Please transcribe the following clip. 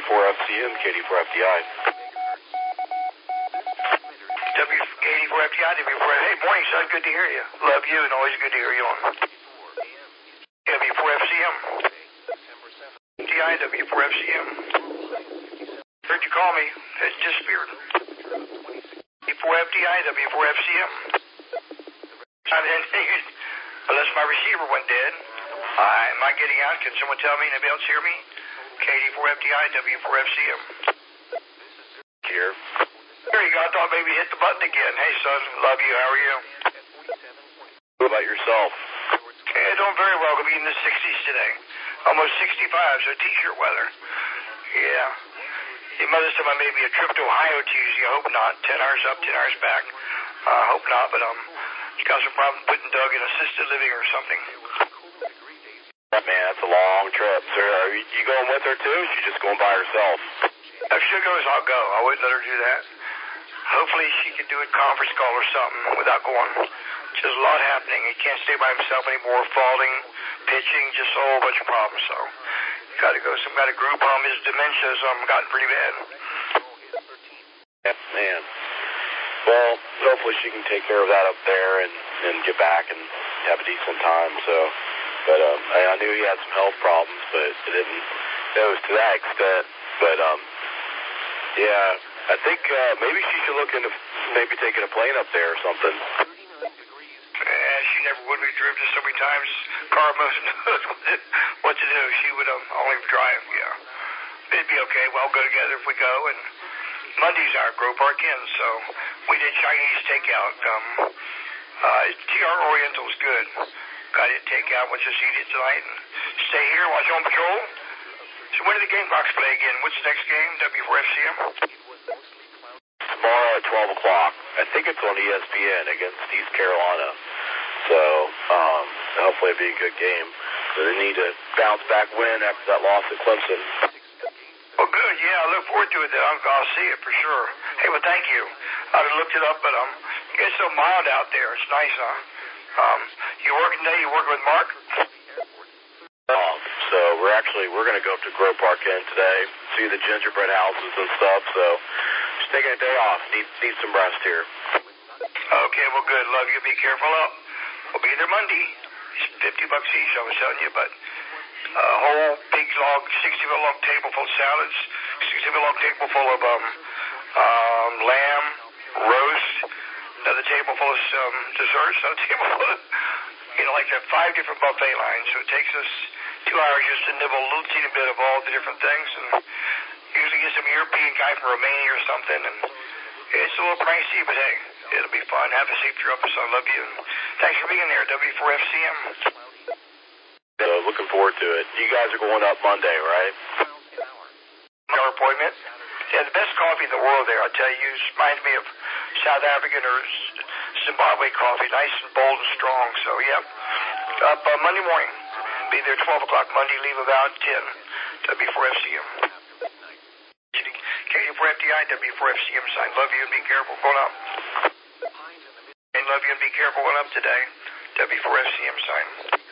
W4FCM, KD4FDI. W84FDI, W4. Hey, morning, son. Good to hear you. Love you, and always good to hear you on W4FCM. FDI, W4FCM. Heard you call me. It disappeared. W4FDI, W4FCM. Unless my receiver went dead. Am I getting out? Can someone tell me? Anybody else hear me? KD4FDI, W4FCM. Here. There you go. I thought maybe hit the button again. Hey, son. Love you. How are you? What about yourself? Yeah, doing very well. Going to be in the 60s today. Almost 65, so t-shirt weather. Yeah. Your mother said maybe a trip to Ohio Tuesday. I hope not. 10 hours up, 10 hours back. Hope not, but she's got some problem putting Doug in assisted living or something. Man, that's a long trip. So are you going with her too, or is she just going by herself? If she goes, I'll go. I wouldn't let her do that. Hopefully she can do a conference call or something without going. Just a lot happening. He can't stay by himself anymore. Falling, pitching, just a whole bunch of problems. So you got to go. Some kind of group home. His dementia's gotten pretty bad. Yeah, man. Well, hopefully she can take care of that up there and get back and have a decent time. So, but I knew he had some health problems, but it didn't. It was to that extent. But yeah, I think maybe she should look into maybe taking a plane up there or something. She never would. We drove just so many times. Car most knows what to do. She would only drive. Yeah, it'd be okay. We'll go together if we go. And Monday's our Grove Park Inn, so we did Chinese takeout. TR Oriental's good. Got it takeout. We'll just eat it tonight and stay here, watch on patrol. So when do the Gamecocks play again? What's the next game? W4FCM? Tomorrow at 12 o'clock. I think it's on ESPN against East Carolina. So hopefully it'll be a good game. So they need to bounce back win after that loss at Clemson. Well, good. Yeah, I look forward to it. I'll see it for sure. Hey, well, thank you. I looked it up, but it's so mild out there. It's nice, huh? You working today? You working with Mark? So we're going to go up to Grove Park Inn today, see the gingerbread houses and stuff. So just taking a day off. Need some rest here. Okay, well, good. Love you. Be careful up. We'll be there Monday. It's $50 each, I was telling you, but a whole big long, 60-foot long table full of salads, 60-foot long table full of lamb, roast, another table full of desserts, another table full of, like that 5 different buffet lines. So it takes us 2 hours just to nibble a little teeny bit of all the different things, and usually get some European guy from Romania or something, and it's a little pricey, but hey, it'll be fun. Have a safe trip, so I love you. Thanks for being there, W4FCM. So looking forward to it. You guys are going up Monday, right? Our appointment. Yeah, the best coffee in the world there, I tell you. It reminds me of South African or Zimbabwe coffee, nice and bold and strong. So, yeah. Up Monday morning. Be there 12 o'clock Monday, leave about 10. W4FCM. KD4FDI, W4FCM sign. Love you and be careful going up. And love you and be careful going up today. W4FCM sign.